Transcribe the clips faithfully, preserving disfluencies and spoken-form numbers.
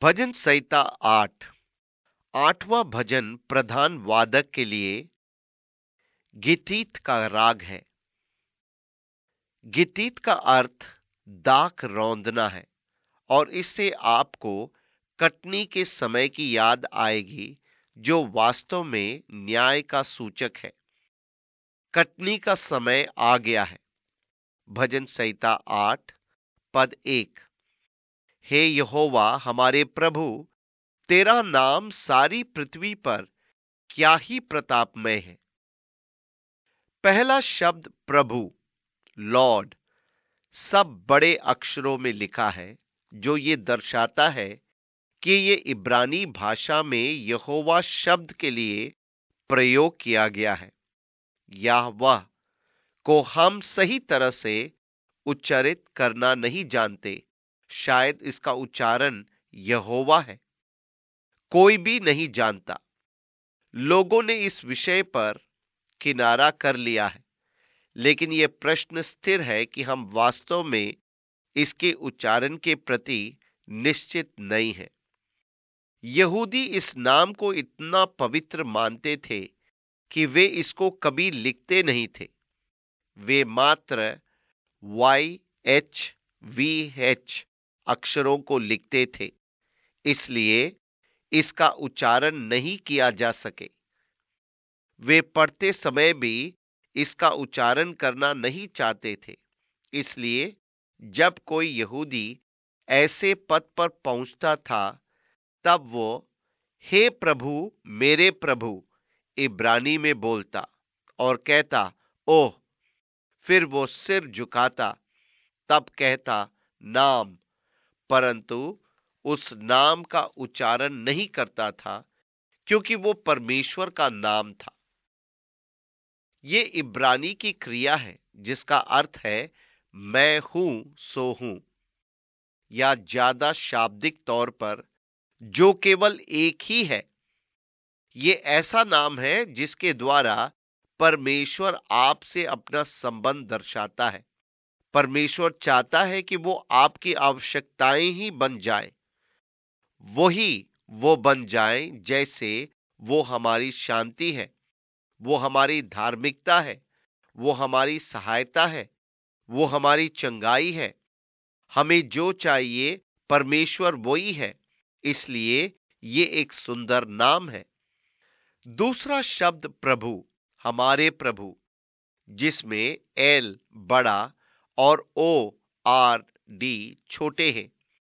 भजन संहिता आठ। आठवां भजन प्रधान वादक के लिए गितीत का राग है। गितीत का अर्थ दाख रौंदना है और इससे आपको कटनी के समय की याद आएगी, जो वास्तव में न्याय का सूचक है। कटनी का समय आ गया है। भजन संहिता आठ पद एक। हे यहोवा हमारे प्रभु, तेरा नाम सारी पृथ्वी पर क्या ही प्रतापमय है। पहला शब्द प्रभु, लॉर्ड, सब बड़े अक्षरों में लिखा है, जो ये दर्शाता है कि ये इब्रानी भाषा में यहोवा शब्द के लिए प्रयोग किया गया है। याहवाह को हम सही तरह से उच्चारित करना नहीं जानते। शायद इसका उच्चारण यहोवा है, कोई भी नहीं जानता। लोगों ने इस विषय पर किनारा कर लिया है, लेकिन यह प्रश्न स्थिर है कि हम वास्तव में इसके उच्चारण के प्रति निश्चित नहीं हैं। यहूदी इस नाम को इतना पवित्र मानते थे कि वे इसको कभी लिखते नहीं थे। वे मात्र वाई एच वी एच अक्षरों को लिखते थे, इसलिए इसका उच्चारण नहीं किया जा सके। वे पढ़ते समय भी इसका उच्चारण करना नहीं चाहते थे। इसलिए जब कोई यहूदी ऐसे पद पर पहुंचता था, तब वो हे प्रभु, मेरे प्रभु इब्रानी में बोलता और कहता ओह। फिर वो सिर झुकाता, तब कहता नाम, परंतु उस नाम का उच्चारण नहीं करता था, क्योंकि वो परमेश्वर का नाम था। ये इब्रानी की क्रिया है जिसका अर्थ है मैं हूं सो हूं, या ज्यादा शाब्दिक तौर पर जो केवल एक ही है। ये ऐसा नाम है जिसके द्वारा परमेश्वर आपसे अपना संबंध दर्शाता है। परमेश्वर चाहता है कि वो आपकी आवश्यकताएं ही बन जाए, वही वो बन जाए जैसे वो हमारी शांति है, वो हमारी धार्मिकता है, वो हमारी सहायता है, वो हमारी चंगाई है। हमें जो चाहिए परमेश्वर वही है। इसलिए ये एक सुंदर नाम है। दूसरा शब्द प्रभु, हमारे प्रभु, जिसमें एल बड़ा और ओ आर डी छोटे हैं।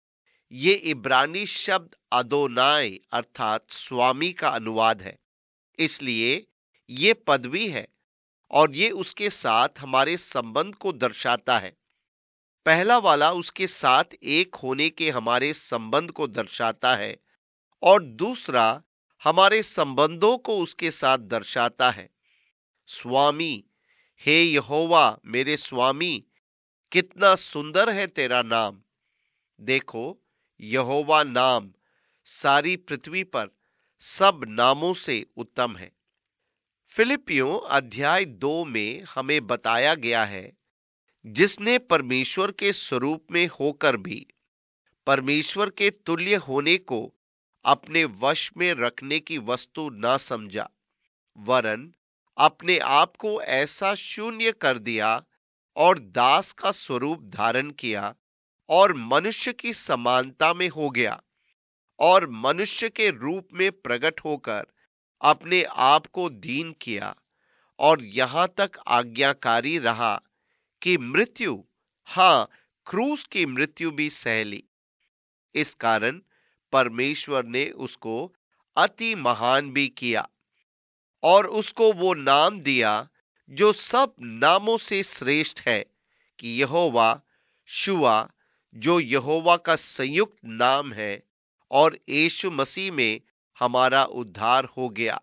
ये इब्रानी शब्द अदोनाय अर्थात स्वामी का अनुवाद है। इसलिए ये पदवी है और ये उसके साथ हमारे संबंध को दर्शाता है। पहला वाला उसके साथ एक होने के हमारे संबंध को दर्शाता है और दूसरा हमारे संबंधों को उसके साथ दर्शाता है। स्वामी, हे यहोवा मेरे स्वामी, कितना सुंदर है तेरा नाम। देखो, यहोवा नाम सारी पृथ्वी पर सब नामों से उत्तम है। फिलिपियों अध्याय दो में हमें बताया गया है, जिसने परमेश्वर के स्वरूप में होकर भी परमेश्वर के तुल्य होने को अपने वश में रखने की वस्तु न समझा, वरन अपने आप को ऐसा शून्य कर दिया और दास का स्वरूप धारण किया और मनुष्य की समानता में हो गया और मनुष्य के रूप में प्रकट होकर अपने आप को दीन किया और यहां तक आज्ञाकारी रहा कि मृत्यु, हां, क्रूस की मृत्यु भी सह ली। इस कारण परमेश्वर ने उसको अति महान भी किया और उसको वो नाम दिया जो सब नामों से श्रेष्ठ है, कि यहोवा शुआ, जो यहोवा का संयुक्त नाम है, और यीशु मसीह में हमारा उद्धार हो गया।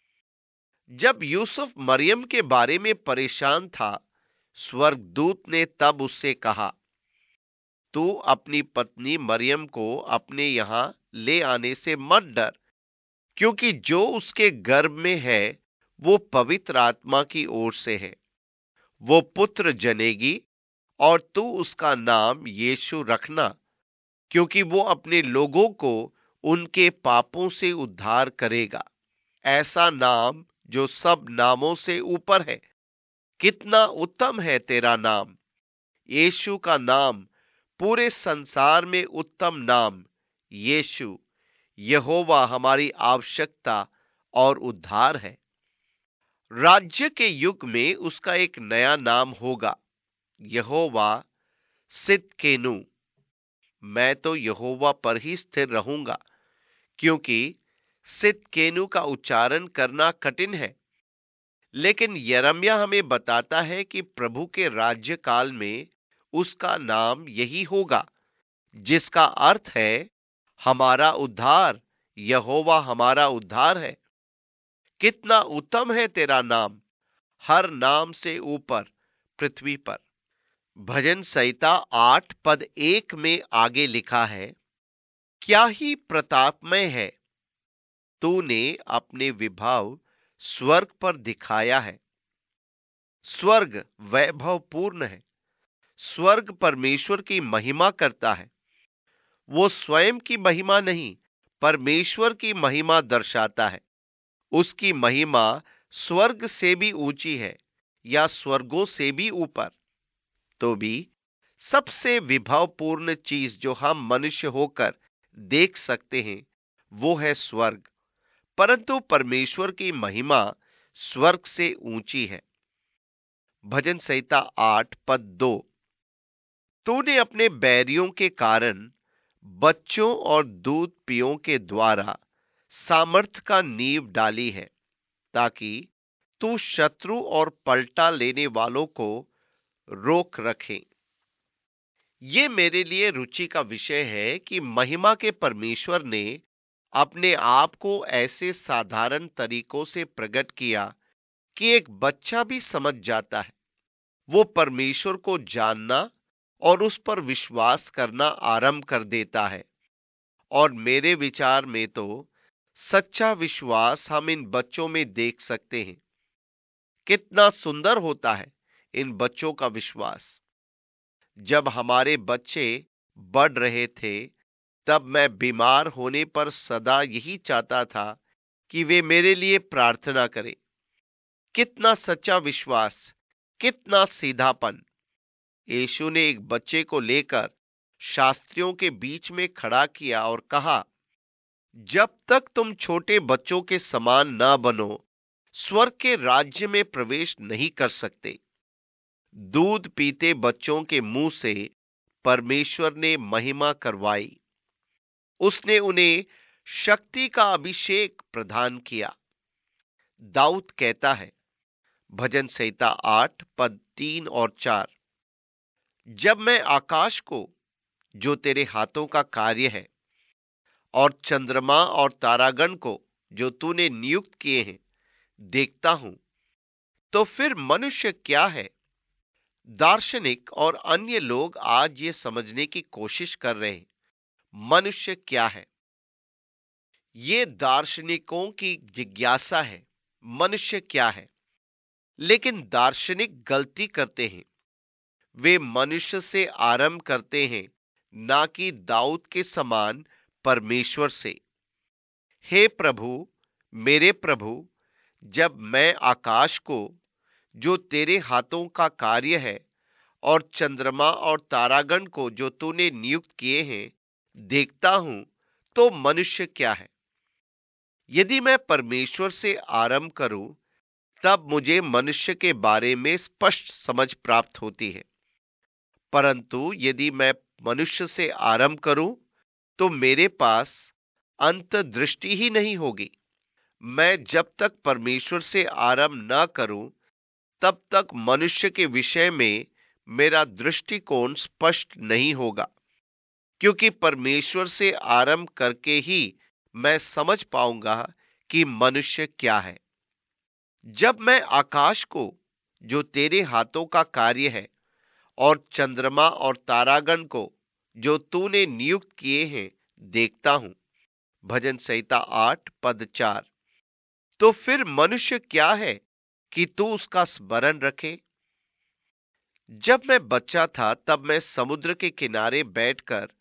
जब यूसुफ मरियम के बारे में परेशान था, स्वर्गदूत ने तब उससे कहा, तू अपनी पत्नी मरियम को अपने यहां ले आने से मत डर, क्योंकि जो उसके गर्भ में है वो पवित्र आत्मा की ओर से है। वो पुत्र जनेगी और तू उसका नाम यीशु रखना, क्योंकि वो अपने लोगों को उनके पापों से उद्धार करेगा। ऐसा नाम जो सब नामों से ऊपर है। कितना उत्तम है तेरा नाम। यीशु का नाम पूरे संसार में उत्तम नाम। यीशु यहोवा हमारी आवश्यकता और उद्धार है। राज्य के युग में उसका एक नया नाम होगा, यहोवा सिदकेनु। मैं तो यहोवा पर ही स्थिर रहूंगा, क्योंकि सिदकेनु का उच्चारण करना कठिन है। लेकिन यिर्मयाह हमें बताता है कि प्रभु के राज्य काल में उसका नाम यही होगा, जिसका अर्थ है हमारा उद्धार। यहोवा हमारा उद्धार है। कितना उत्तम है तेरा नाम, हर नाम से ऊपर पृथ्वी पर। भजन संहिता आठ पद एक में आगे लिखा है, क्या ही प्रतापमय है, तूने अपने विभव स्वर्ग पर दिखाया है। स्वर्ग वैभव पूर्ण है। स्वर्ग परमेश्वर की महिमा करता है। वो स्वयं की महिमा नहीं, परमेश्वर की महिमा दर्शाता है। उसकी महिमा स्वर्ग से भी ऊंची है, या स्वर्गों से भी ऊपर। तो भी सबसे विभवपूर्ण चीज जो हम मनुष्य होकर देख सकते हैं, वो है स्वर्ग। परंतु परमेश्वर की महिमा स्वर्ग से ऊंची है। भजन संहिता आठ पद दो, तूने अपने बैरियों के कारण बच्चों और दूध पियों के द्वारा सामर्थ का नींव डाली है, ताकि तू शत्रु और पलटा लेने वालों को रोक रखे। ये मेरे लिए रुचि का विषय है कि महिमा के परमेश्वर ने अपने आप को ऐसे साधारण तरीकों से प्रकट किया कि एक बच्चा भी समझ जाता है। वो परमेश्वर को जानना और उस पर विश्वास करना आरंभ कर देता है। और मेरे विचार में तो सच्चा विश्वास हम इन बच्चों में देख सकते हैं। कितना सुंदर होता है इन बच्चों का विश्वास। जब हमारे बच्चे बढ़ रहे थे, तब मैं बीमार होने पर सदा यही चाहता था कि वे मेरे लिए प्रार्थना करें। कितना सच्चा विश्वास, कितना सीधापन। यीशु ने एक बच्चे को लेकर शास्त्रियों के बीच में खड़ा किया और कहा, जब तक तुम छोटे बच्चों के समान ना बनो, स्वर्ग के राज्य में प्रवेश नहीं कर सकते। दूध पीते बच्चों के मुंह से परमेश्वर ने महिमा करवाई। उसने उन्हें शक्ति का अभिषेक प्रदान किया। दाऊद कहता है, भजन संहिता आठ पद तीन और चार, जब मैं आकाश को, जो तेरे हाथों का कार्य है, और चंद्रमा और तारागण को, जो तूने नियुक्त किए हैं, देखता हूं, तो फिर मनुष्य क्या है। दार्शनिक और अन्य लोग आज ये समझने की कोशिश कर रहे हैं, मनुष्य क्या है। ये दार्शनिकों की जिज्ञासा है, मनुष्य क्या है। लेकिन दार्शनिक गलती करते हैं। वे मनुष्य से आरंभ करते हैं, ना कि दाऊद के समान परमेश्वर से। हे प्रभु, मेरे प्रभु, जब मैं आकाश को, जो तेरे हाथों का कार्य है, और चंद्रमा और तारागण को, जो तूने नियुक्त किए हैं, देखता हूं, तो मनुष्य क्या है। यदि मैं परमेश्वर से आरंभ करूं, तब मुझे मनुष्य के बारे में स्पष्ट समझ प्राप्त होती है। परंतु यदि मैं मनुष्य से आरंभ करूं, तो मेरे पास अंतर्दृष्टि ही नहीं होगी। मैं जब तक परमेश्वर से आरंभ न करूं, तब तक मनुष्य के विषय में मेरा दृष्टिकोण स्पष्ट नहीं होगा, क्योंकि परमेश्वर से आरंभ करके ही मैं समझ पाऊंगा कि मनुष्य क्या है। जब मैं आकाश को, जो तेरे हाथों का कार्य है, और चंद्रमा और तारागण को, जो तूने नियुक्त किए हैं, देखता हूं, भजन संहिता आठ पद चार, तो फिर मनुष्य क्या है कि तू उसका स्मरण रखे। जब मैं बच्चा था, तब मैं समुद्र के किनारे बैठकर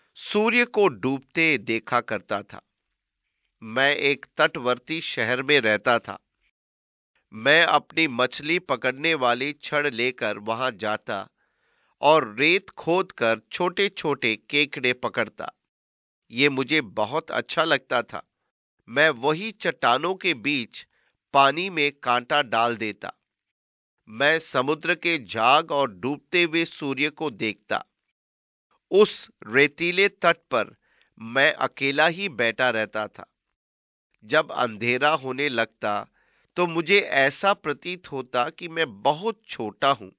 सूर्य को डूबते देखा करता था। मैं एक तटवर्ती शहर में रहता था। मैं अपनी मछली पकड़ने वाली छड़ लेकर वहां जाता और रेत खोदकर छोटे छोटे केकड़े पकड़ता। ये मुझे बहुत अच्छा लगता था। मैं वही चट्टानों के बीच पानी में कांटा डाल देता। मैं समुद्र के झाग और डूबते हुए सूर्य को देखता। उस रेतीले तट पर मैं अकेला ही बैठा रहता था। जब अंधेरा होने लगता तो मुझे ऐसा प्रतीत होता कि मैं बहुत छोटा हूं।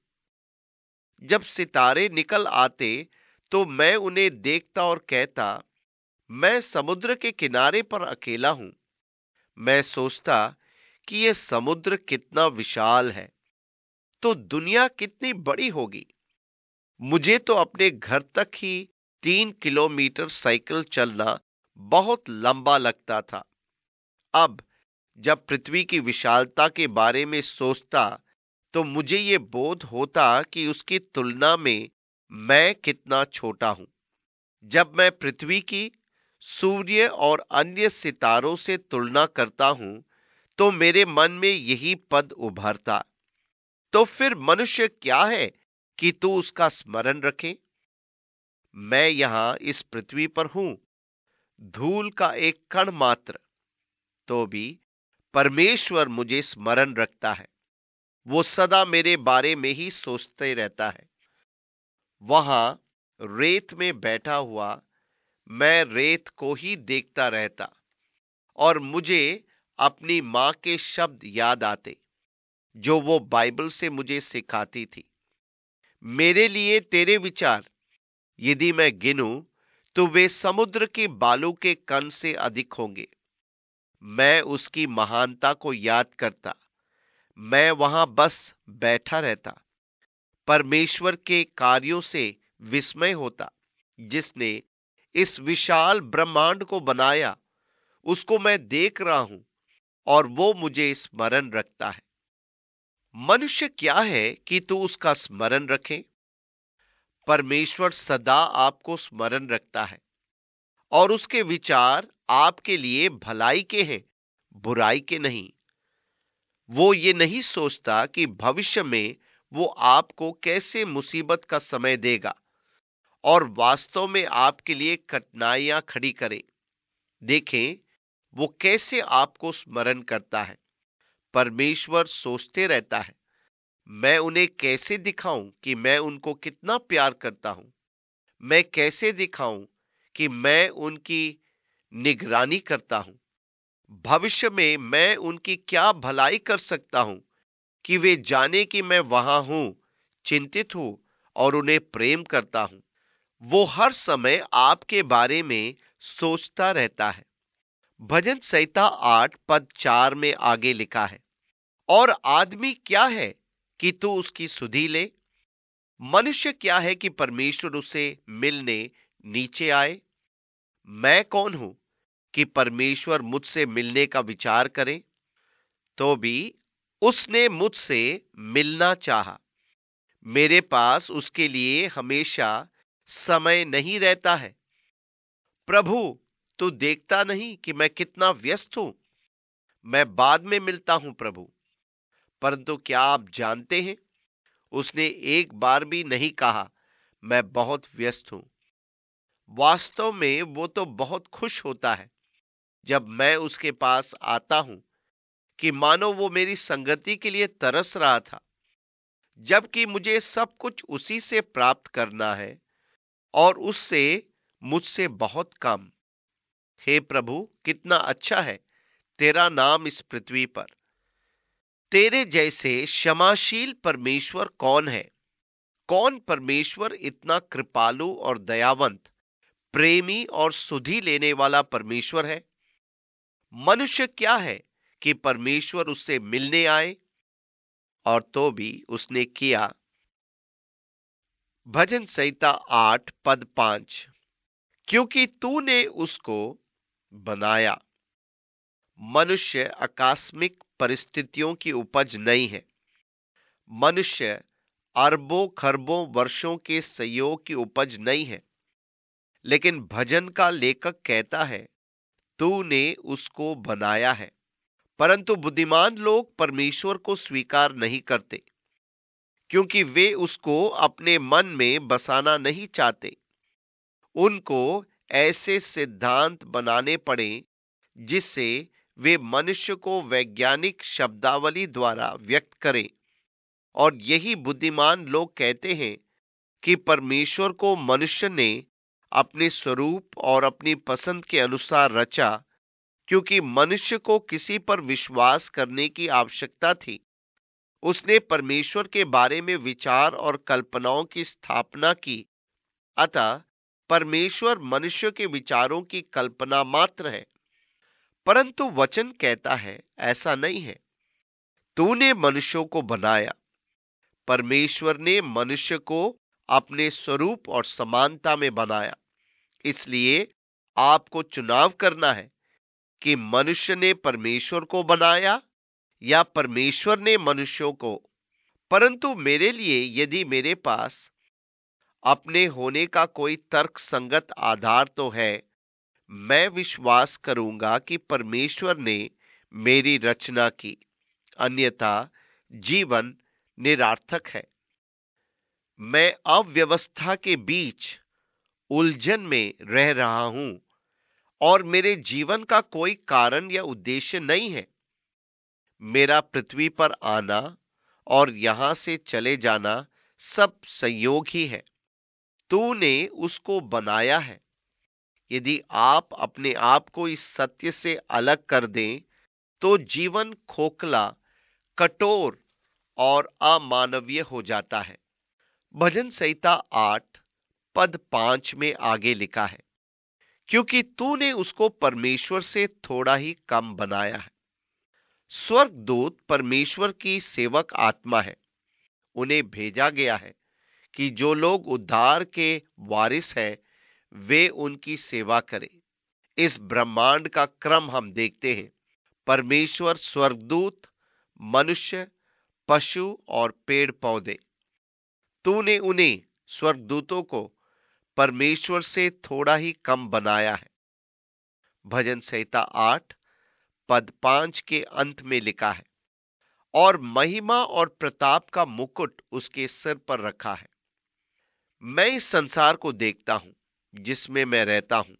जब सितारे निकल आते तो मैं उन्हें देखता और कहता, मैं समुद्र के किनारे पर अकेला हूं। मैं सोचता कि यह समुद्र कितना विशाल है, तो दुनिया कितनी बड़ी होगी। मुझे तो अपने घर तक ही तीन किलोमीटर साइकिल चलना बहुत लंबा लगता था। अब जब पृथ्वी की विशालता के बारे में सोचता तो मुझे ये बोध होता कि उसकी तुलना में मैं कितना छोटा हूं। जब मैं पृथ्वी की, सूर्य और अन्य सितारों से तुलना करता हूं तो मेरे मन में यही पद उभरता, तो फिर मनुष्य क्या है कि तू उसका स्मरण रखे। मैं यहां इस पृथ्वी पर हूं, धूल का एक कण मात्र, तो भी परमेश्वर मुझे स्मरण रखता है। वो सदा मेरे बारे में ही सोचते रहता है। वहां रेत में बैठा हुआ मैं रेत को ही देखता रहता और मुझे अपनी मां के शब्द याद आते जो वो बाइबल से मुझे सिखाती थी। मेरे लिए तेरे विचार यदि मैं गिनूं तो वे समुद्र के बालू के कण से अधिक होंगे। मैं उसकी महानता को याद करता। मैं वहां बस बैठा रहता, परमेश्वर के कार्यों से विस्मय होता। जिसने इस विशाल ब्रह्मांड को बनाया उसको मैं देख रहा हूं और वो मुझे स्मरण रखता है। मनुष्य क्या है कि तू उसका स्मरण रखे। परमेश्वर सदा आपको स्मरण रखता है और उसके विचार आपके लिए भलाई के हैं, बुराई के नहीं। वो ये नहीं सोचता कि भविष्य में वो आपको कैसे मुसीबत का समय देगा और वास्तव में आपके लिए कठिनाइयां खड़ी करे। देखें, वो कैसे आपको स्मरण करता है। परमेश्वर सोचते रहता है, मैं उन्हें कैसे दिखाऊं कि मैं उनको कितना प्यार करता हूं। मैं कैसे दिखाऊं कि मैं उनकी निगरानी करता हूं। भविष्य में मैं उनकी क्या भलाई कर सकता हूं कि वे जाने कि मैं वहां हूं, चिंतित हूं और उन्हें प्रेम करता हूं। वो हर समय आपके बारे में सोचता रहता है। भजन संहिता आठ पद चार में आगे लिखा है, और आदमी क्या है कि तू उसकी सुधि ले। मनुष्य क्या है कि परमेश्वर उसे मिलने नीचे आए। मैं कौन हूं कि परमेश्वर मुझसे मिलने का विचार करे। तो भी उसने मुझसे मिलना चाहा। मेरे पास उसके लिए हमेशा समय नहीं रहता है। प्रभु, तू देखता नहीं कि मैं कितना व्यस्त हूं। मैं बाद में मिलता हूं प्रभु। परंतु क्या आप जानते हैं, उसने एक बार भी नहीं कहा मैं बहुत व्यस्त हूं। वास्तव में वो तो बहुत खुश होता है जब मैं उसके पास आता हूं, कि मानो वो मेरी संगति के लिए तरस रहा था, जबकि मुझे सब कुछ उसी से प्राप्त करना है और उससे मुझसे बहुत कम। हे प्रभु, कितना अच्छा है तेरा नाम इस पृथ्वी पर। तेरे जैसे क्षमाशील परमेश्वर कौन है। कौन परमेश्वर इतना कृपालु और दयावंत, प्रेमी और सुधि लेने वाला परमेश्वर है। मनुष्य क्या है कि परमेश्वर उससे मिलने आए, और तो भी उसने किया। भजन संहिता आठ पद पांच, क्योंकि तूने उसको बनाया। मनुष्य आकस्मिक परिस्थितियों की उपज नहीं है। मनुष्य अरबों खरबों वर्षों के संयोग की उपज नहीं है। लेकिन भजन का लेखक कहता है, तूने उसको बनाया है। परंतु बुद्धिमान लोग परमेश्वर को स्वीकार नहीं करते, क्योंकि वे उसको अपने मन में बसाना नहीं चाहते। उनको ऐसे सिद्धांत बनाने पड़े जिससे वे मनुष्य को वैज्ञानिक शब्दावली द्वारा व्यक्त करें। और यही बुद्धिमान लोग कहते हैं कि परमेश्वर को मनुष्य ने अपने स्वरूप और अपनी पसंद के अनुसार रचा, क्योंकि मनुष्य को किसी पर विश्वास करने की आवश्यकता थी। उसने परमेश्वर के बारे में विचार और कल्पनाओं की स्थापना की। अतः परमेश्वर मनुष्य के विचारों की कल्पना मात्र है। परंतु वचन कहता है, ऐसा नहीं है। तूने मनुष्यों को बनाया। परमेश्वर ने मनुष्य को अपने स्वरूप और समानता में बनाया। इसलिए आपको चुनाव करना है कि मनुष्य ने परमेश्वर को बनाया या परमेश्वर ने मनुष्यों को। परंतु मेरे लिए, यदि मेरे पास अपने होने का कोई तर्क संगत आधार तो है, मैं विश्वास करूंगा कि परमेश्वर ने मेरी रचना की, अन्यथा जीवन निरर्थक है। मैं अव्यवस्था के बीच उलझन में रह रहा हूं और मेरे जीवन का कोई कारण या उद्देश्य नहीं है। मेरा पृथ्वी पर आना और यहां से चले जाना सब संयोग ही है। तूने उसको बनाया है। यदि आप अपने आप को इस सत्य से अलग कर दें, तो जीवन खोखला, कठोर और अमानवीय हो जाता है। भजन संहिता आठ पद पांच में आगे लिखा है, क्योंकि तूने उसको परमेश्वर से थोड़ा ही कम बनाया है। स्वर्गदूत परमेश्वर की सेवक आत्मा है। उन्हें भेजा गया है कि जो लोग उद्धार के वारिस हैं, वे उनकी सेवा करें। इस ब्रह्मांड का क्रम हम देखते हैं। परमेश्वर, स्वर्गदूत, मनुष्य, पशु और पेड़ पौधे। तूने उन्हें, स्वर्गदूतों को, परमेश्वर से थोड़ा ही कम बनाया है। भजन संहिता आठ पद पांच के अंत में लिखा है, और महिमा और प्रताप का मुकुट उसके सिर पर रखा है। मैं इस संसार को देखता हूं जिसमें मैं रहता हूं।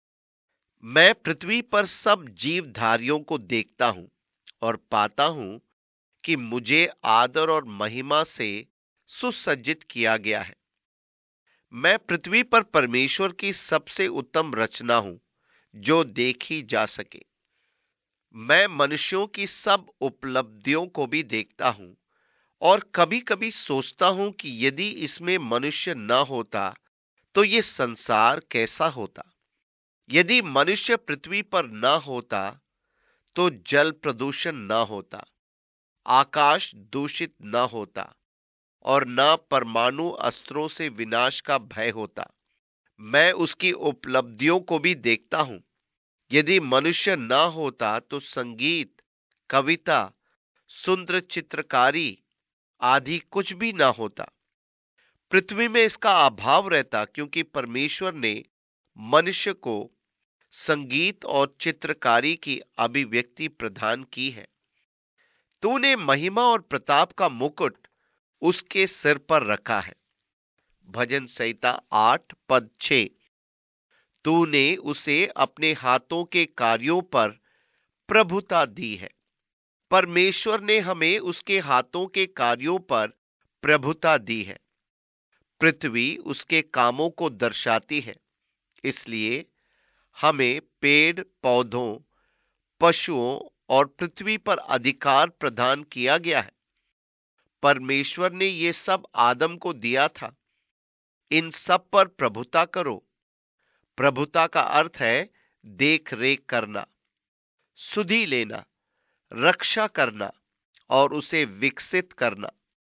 मैं पृथ्वी पर सब जीवधारियों को देखता हूं और पाता हूं कि मुझे आदर और महिमा से सुसज्जित किया गया है। मैं पृथ्वी पर परमेश्वर की सबसे उत्तम रचना हूं जो देखी जा सके। मैं मनुष्यों की सब उपलब्धियों को भी देखता हूं और कभी-कभी सोचता हूं कि यदि इसमें मनुष्य न होता तो ये संसार कैसा होता। यदि मनुष्य पृथ्वी पर न होता तो जल प्रदूषण न होता, आकाश दूषित न होता और न परमाणु अस्त्रों से विनाश का भय होता। मैं उसकी उपलब्धियों को भी देखता हूं। यदि मनुष्य न होता तो संगीत, कविता, सुंदर चित्रकारी आदि कुछ भी ना होता। पृथ्वी में इसका अभाव रहता, क्योंकि परमेश्वर ने मनुष्य को संगीत और चित्रकारी की अभिव्यक्ति प्रदान की है। तूने महिमा और प्रताप का मुकुट उसके सिर पर रखा है। भजन संहिता आठ पद छह। तूने उसे अपने हाथों के कार्यों पर प्रभुता दी है। परमेश्वर ने हमें उसके हाथों के कार्यों पर प्रभुता दी है। पृथ्वी उसके कामों को दर्शाती है। इसलिए हमें पेड़ पौधों, पशुओं और पृथ्वी पर अधिकार प्रदान किया गया है। परमेश्वर ने ये सब आदम को दिया था। इन सब पर प्रभुता करो। प्रभुता का अर्थ है देख रेख करना, सुधि लेना, रक्षा करना और उसे विकसित करना।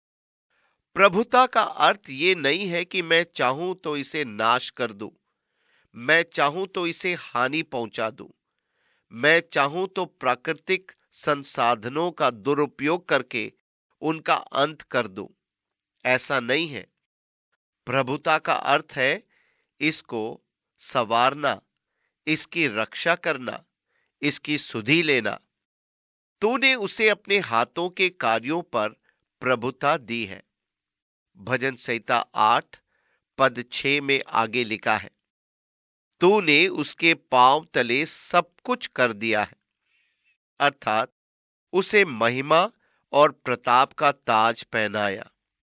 प्रभुता का अर्थ ये नहीं है कि मैं चाहूं तो इसे नाश कर दूं, मैं चाहूं तो इसे हानि पहुंचा दूं, मैं चाहूं तो प्राकृतिक संसाधनों का दुरुपयोग करके उनका अंत कर दूं। ऐसा नहीं है। प्रभुता का अर्थ है इसको संवारना, इसकी रक्षा करना, इसकी सुधि लेना। तूने उसे अपने हाथों के कार्यों पर प्रभुता दी है। भजन संहिता आठ पद छह में आगे लिखा है, तूने उसके पांव तले सब कुछ कर दिया है, अर्थात उसे महिमा और प्रताप का ताज पहनाया।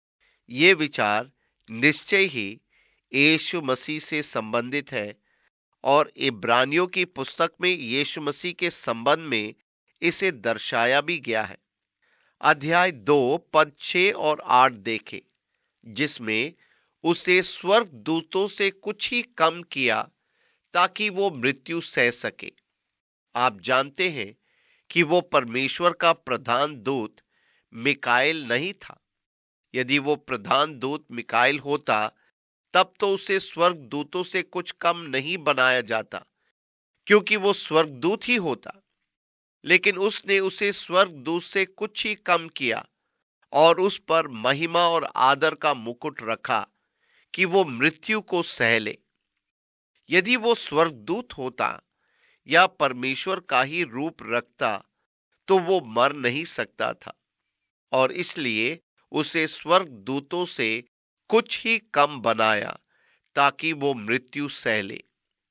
ये विचार निश्चय ही यीशु मसीह से संबंधित है और इब्रानियों की पुस्तक में यीशु मसीह के संबंध में इसे दर्शाया भी गया है। अध्याय दो पद छह और आठ देखें, जिसमें उसे स्वर्ग दूतों से कुछ ही कम किया ताकि वो मृत्यु सह सके। आप जानते हैं कि वो परमेश्वर का प्रधान दूत मिकाएल नहीं था। यदि वो प्रधान दूत मिकाएल होता तब तो उसे स्वर्गदूतों से कुछ कम नहीं बनाया जाता, क्योंकि वो स्वर्गदूत ही होता। लेकिन उसने उसे स्वर्गदूत से कुछ ही कम किया और उस पर महिमा और आदर का मुकुट रखा कि वो मृत्यु को सह ले। यदि वो स्वर्गदूत होता या परमेश्वर का ही रूप रखता तो वो मर नहीं सकता था, और इसलिए उसे स्वर्गदूतों से कुछ ही कम बनाया ताकि वो मृत्यु सह ले।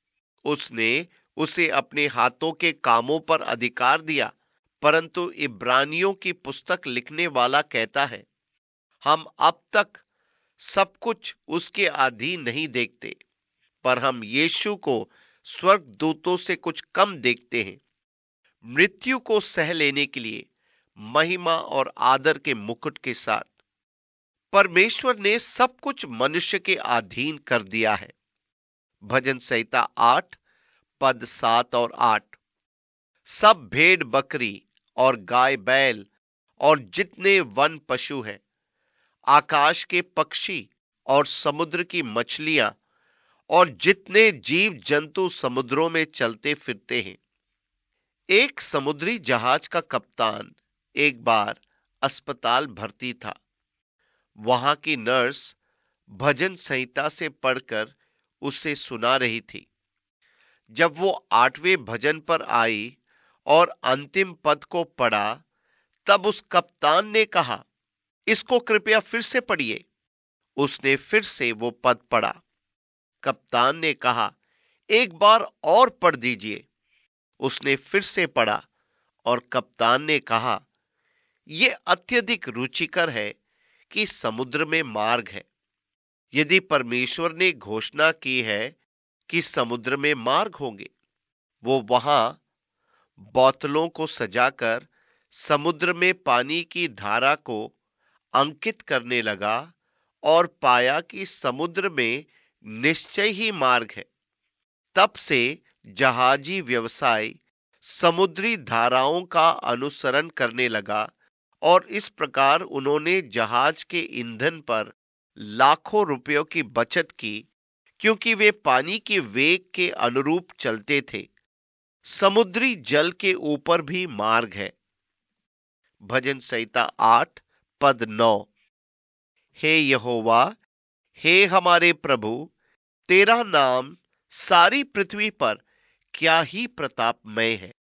उसने उसे अपने हाथों के कामों पर अधिकार दिया, परंतु इब्रानियों की पुस्तक लिखने वाला कहता है, हम अब तक सब कुछ उसके अधीन नहीं देखते, पर हम यीशु को स्वर्गदूतों से कुछ कम देखते हैं, मृत्यु को सह लेने के लिए महिमा और आदर के मुकुट के साथ। परमेश्वर ने सब कुछ मनुष्य के अधीन कर दिया है। भजन संहिता आठ पद सात और आठ, सब भेड़ बकरी और गाय बैल और जितने वन पशु हैं, आकाश के पक्षी और समुद्र की मछलियां और जितने जीव जंतु समुद्रों में चलते फिरते हैं। एक समुद्री जहाज का कप्तान एक बार अस्पताल भर्ती था। वहां की नर्स भजन संहिता से पढ़कर उसे सुना रही थी। जब वो आठवें भजन पर आई और अंतिम पद को पढ़ा, तब उस कप्तान ने कहा, इसको कृपया फिर से पढ़िए। उसने फिर से वो पद पढ़ा। कप्तान ने कहा, एक बार और पढ़ दीजिए। उसने फिर से पढ़ा और कप्तान ने कहा, यह अत्यधिक रुचिकर है कि समुद्र में मार्ग है। यदि परमेश्वर ने घोषणा की है कि समुद्र में मार्ग होंगे। वो वहां बोतलों को सजाकर समुद्र में पानी की धारा को अंकित करने लगा और पाया कि समुद्र में निश्चय ही मार्ग है। तब से जहाजी व्यवसाय समुद्री धाराओं का अनुसरण करने लगा और इस प्रकार उन्होंने जहाज के ईंधन पर लाखों रुपयों की बचत की, क्योंकि वे पानी के वेग के अनुरूप चलते थे। समुद्री जल के ऊपर भी मार्ग है। भजन संहिता आठ पद नौ, हे यहोवा, हे हमारे प्रभु, तेरा नाम सारी पृथ्वी पर क्या ही प्रतापमय है।